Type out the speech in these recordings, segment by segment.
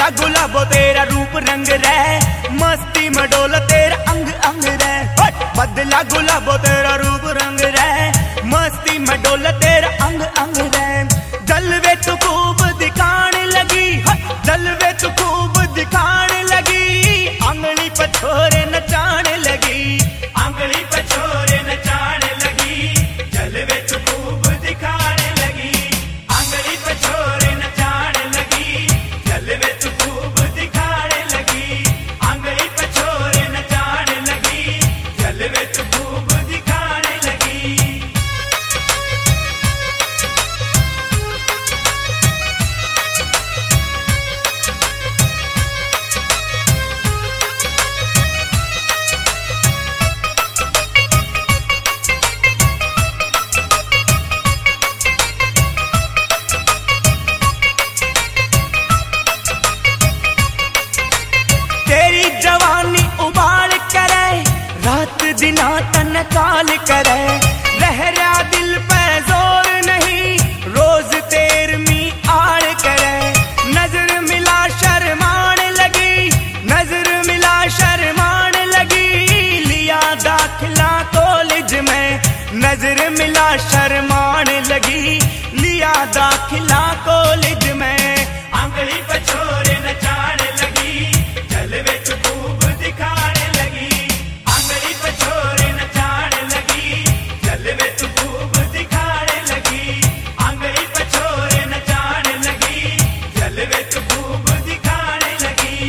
बदला गुलाबो तेरा रूप रंग रे, मस्ती में डोल तेरा अंग अंग रे। बदला गुलाबो तेरा रूप रंग रे, मस्ती में डोल तेरा अंग अंग रे। जलवे तू खूब दिखाने लगी, जलवे तू खूब दिखाने लगी, आंगली पे छोरे नचाने लगी, आंगली पे छोरे नचाने लगी। जलवे तू खूब दिखाने लगी, आंगली पे छोरे नचाने लगी। जलवे तू खूब दिखाने लगी, आंगली पे छोरे नचाने लगी। जलवे तू खूब दिखाने लगी। तेरी जवानी उबाल करे, रात दिना तन काल करे। लहरा दिल पे जोर नहीं, रोज तेरमी आड़ करे। नजर मिला शर्माने लगी, नजर मिला शर्माने लगी, लिया दाखिला कॉलेज में। नजर मिला शर्माने लगी, लिया दाखिला कॉलेज में। आंगली पे छोरे नचाने लगी, जलवे तू खूब दिखाने लगी। आंगली पे छोरे नचाने लगी, जलवे तू खूब दिखाने लगी। आंगली पे छोरे नचाने लगी, जलवे तू खूब दिखाने लगी।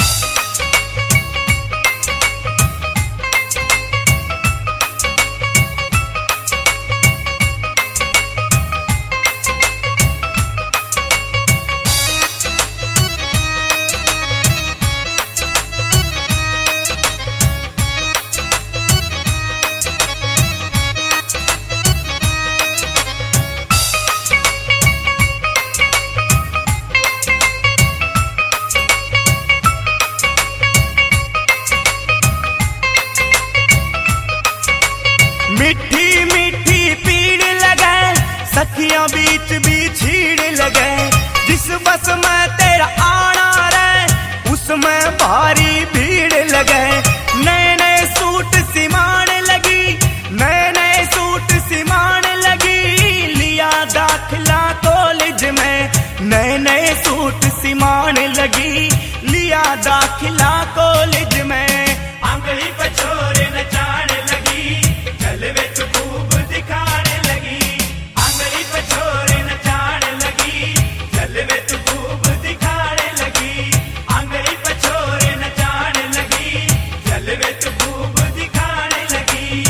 मीठी मीठी पीड़ लगे, सखियां बीच बीच छीड़ लगे। जिस बस में तेरा आना रे, उसमें भारी भीड़ लगे। नए नए सूट सिमाने लगी, नए नए सूट सिमाने लगी, लिया दाखिला कॉलेज में। नए नए सूट सिमाने लगी, लिया दाखिला कॉलेज में। आंगली पे छोरे नचाने लगी, जलवे तू खूब दिखाने लगी। आंगली पे छोरे नचाने लगी, जलवे तू खूब दिखाने लगी। आंगली पे छोरे नचाने लगी, जलवे तू खूब दिखाने लगी।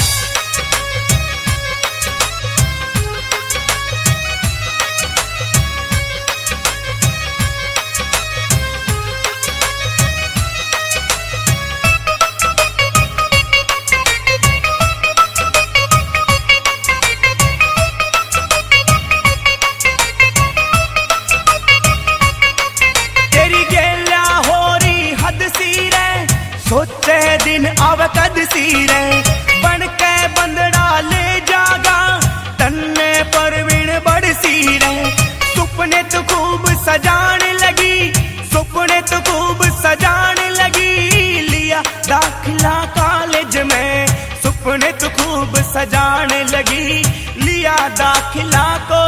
सोचे दिन अवकद सीरे, बन के बंदड़ा ले जागा, तन्ने परवीन बड़ सीरे। सुपने तो खूब सजाने लगी, सुपने तो खूब सजाने लगी, लिया दाखिला कॉलेज में। सुपने तो खूब सजाने लगी, लिया दाखिला को